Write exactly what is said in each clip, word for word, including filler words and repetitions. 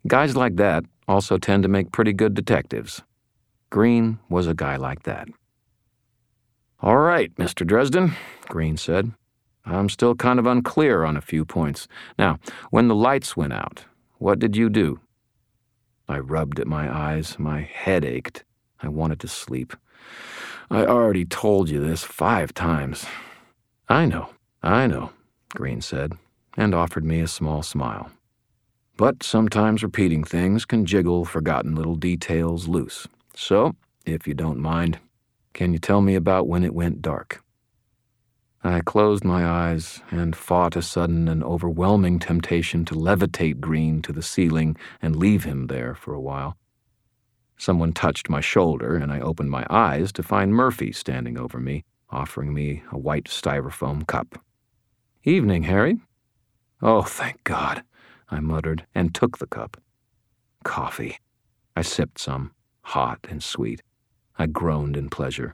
Guys like that also tend to make pretty good detectives. Green was a guy like that. "All right, Mister Dresden," Green said. "I'm still kind of unclear on a few points. Now, when the lights went out, what did you do?" I rubbed at my eyes. My head ached. I wanted to sleep. "I already told you this five times." "I know, I know," Green said, and offered me a small smile. "But sometimes repeating things can jiggle forgotten little details loose. So, if you don't mind, can you tell me about when it went dark?" I closed my eyes and fought a sudden and overwhelming temptation to levitate Green to the ceiling and leave him there for a while. Someone touched my shoulder, and I opened my eyes to find Murphy standing over me, offering me a white styrofoam cup. "Evening, Harry." "Oh, thank God," I muttered, and took the cup. Coffee. I sipped some, hot and sweet. I groaned in pleasure.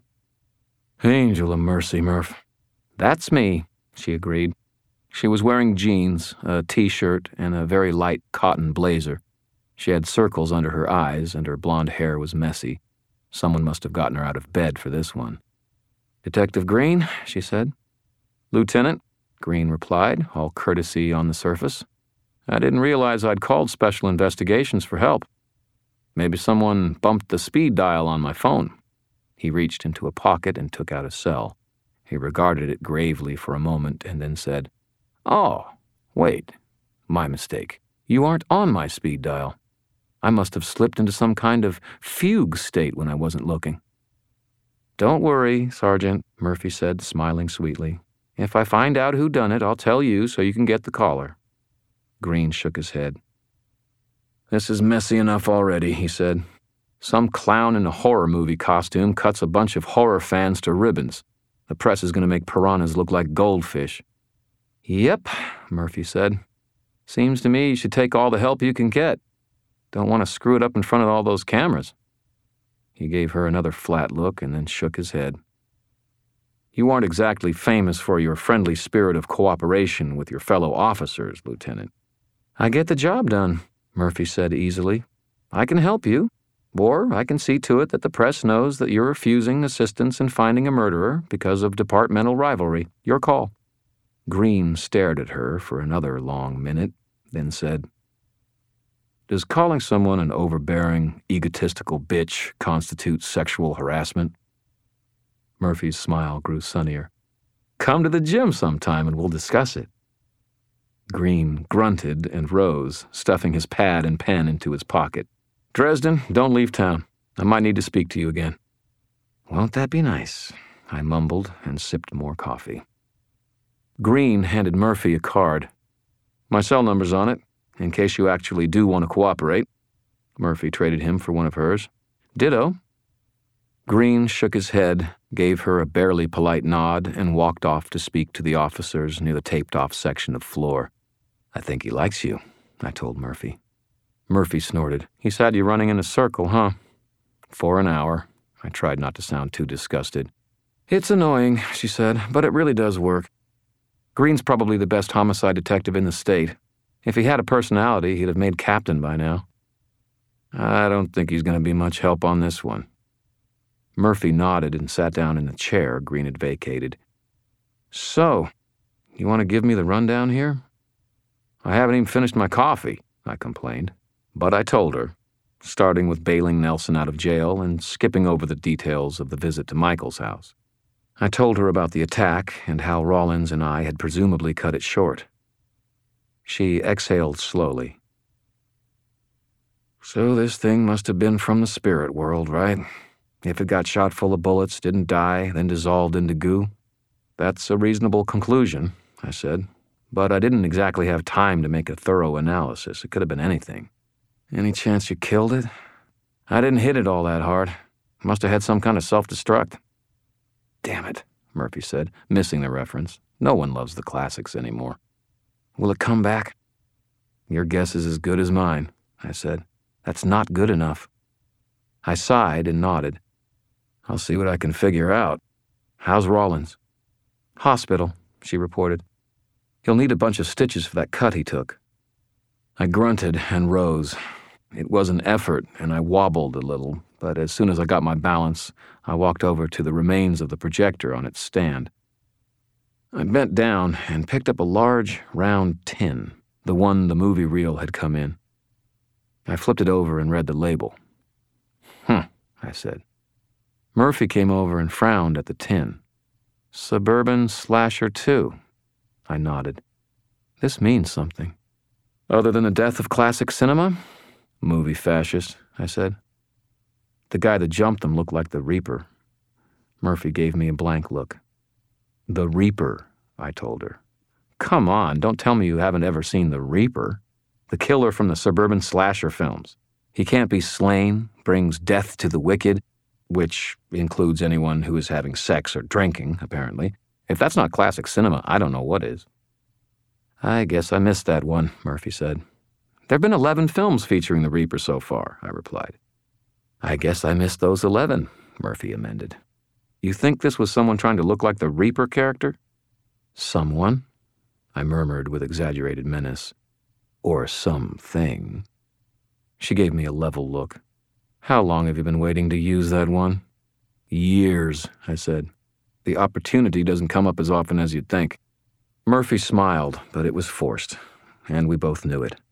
"Angel of mercy, Murph." "That's me," she agreed. She was wearing jeans, a t-shirt, and a very light cotton blazer. She had circles under her eyes, and her blonde hair was messy. Someone must have gotten her out of bed for this one. "Detective Green," she said. "Lieutenant," Green replied, all courtesy on the surface. "I didn't realize I'd called Special Investigations for help. Maybe someone bumped the speed dial on my phone." He reached into a pocket and took out a cell. He regarded it gravely for a moment and then said, "Oh, wait, my mistake. You aren't on my speed dial. I must have slipped into some kind of fugue state when I wasn't looking." "Don't worry, Sergeant," Murphy said, smiling sweetly. "If I find out who done it, I'll tell you so you can get the caller." Green shook his head. "This is messy enough already," he said. "Some clown in a horror movie costume cuts a bunch of horror fans to ribbons. The press is going to make piranhas look like goldfish." "Yep," Murphy said. "Seems to me you should take all the help you can get. Don't want to screw it up in front of all those cameras." He gave her another flat look and then shook his head. "You aren't exactly famous for your friendly spirit of cooperation with your fellow officers, Lieutenant." "I get the job done," Murphy said easily. "I can help you. Or I can see to it that the press knows that you're refusing assistance in finding a murderer because of departmental rivalry. Your call." Green stared at her for another long minute, then said, "Does calling someone an overbearing, egotistical bitch constitute sexual harassment?" Murphy's smile grew sunnier. "Come to the gym sometime and we'll discuss it." Green grunted and rose, stuffing his pad and pen into his pocket. "Dresden, don't leave town. I might need to speak to you again." "Won't that be nice?" I mumbled and sipped more coffee. Green handed Murphy a card. "My cell number's on it, in case you actually do want to cooperate." Murphy traded him for one of hers. "Ditto." Green shook his head, gave her a barely polite nod, and walked off to speak to the officers near the taped-off section of floor. "I think he likes you," I told Murphy. Murphy snorted. "He's had you running in a circle, huh?" "For an hour." I tried not to sound too disgusted. "It's annoying," she said, "but it really does work. Green's probably the best homicide detective in the state. If he had a personality, he'd have made captain by now." "I don't think he's going to be much help on this one." Murphy nodded and sat down in the chair Green had vacated. "So, you want to give me the rundown here?" "I haven't even finished my coffee," I complained. But I told her, starting with bailing Nelson out of jail and skipping over the details of the visit to Michael's house. I told her about the attack and how Rollins and I had presumably cut it short. She exhaled slowly. "So this thing must have been from the spirit world, right? If it got shot full of bullets, didn't die, then dissolved into goo?" "That's a reasonable conclusion," I said. "But I didn't exactly have time to make a thorough analysis. It could have been anything." "Any chance you killed it?" "I didn't hit it all that hard. Must have had some kind of self-destruct." "Damn it," Murphy said, missing the reference. No one loves the classics anymore. "Will it come back?" "Your guess is as good as mine," I said. "That's not good enough." I sighed and nodded. "I'll see what I can figure out. How's Rollins?" "Hospital," she reported. "He'll need a bunch of stitches for that cut he took." I grunted and rose. It was an effort, and I wobbled a little, but as soon as I got my balance, I walked over to the remains of the projector on its stand. I bent down and picked up a large, round tin, the one the movie reel had come in. I flipped it over and read the label. "Huh," I said. Murphy came over and frowned at the tin. "Suburban Slasher two." I nodded. "This means something." "Other than the death of classic cinema?" "Movie fascist," I said. "The guy that jumped them looked like the Reaper." Murphy gave me a blank look. "The Reaper," I told her. "Come on, don't tell me you haven't ever seen The Reaper. The killer from the Suburban Slasher films. He can't be slain, brings death to the wicked, which includes anyone who is having sex or drinking, apparently. If that's not classic cinema, I don't know what is." "I guess I missed that one," Murphy said. "There have been eleven films featuring the Reaper so far," I replied. "I guess I missed those eleven," Murphy amended. "You think this was someone trying to look like the Reaper character?" "Someone?" I murmured with exaggerated menace. "Or something." She gave me a level look. "How long have you been waiting to use that one?" "Years," I said. "The opportunity doesn't come up as often as you'd think." Murphy smiled, but it was forced, and we both knew it.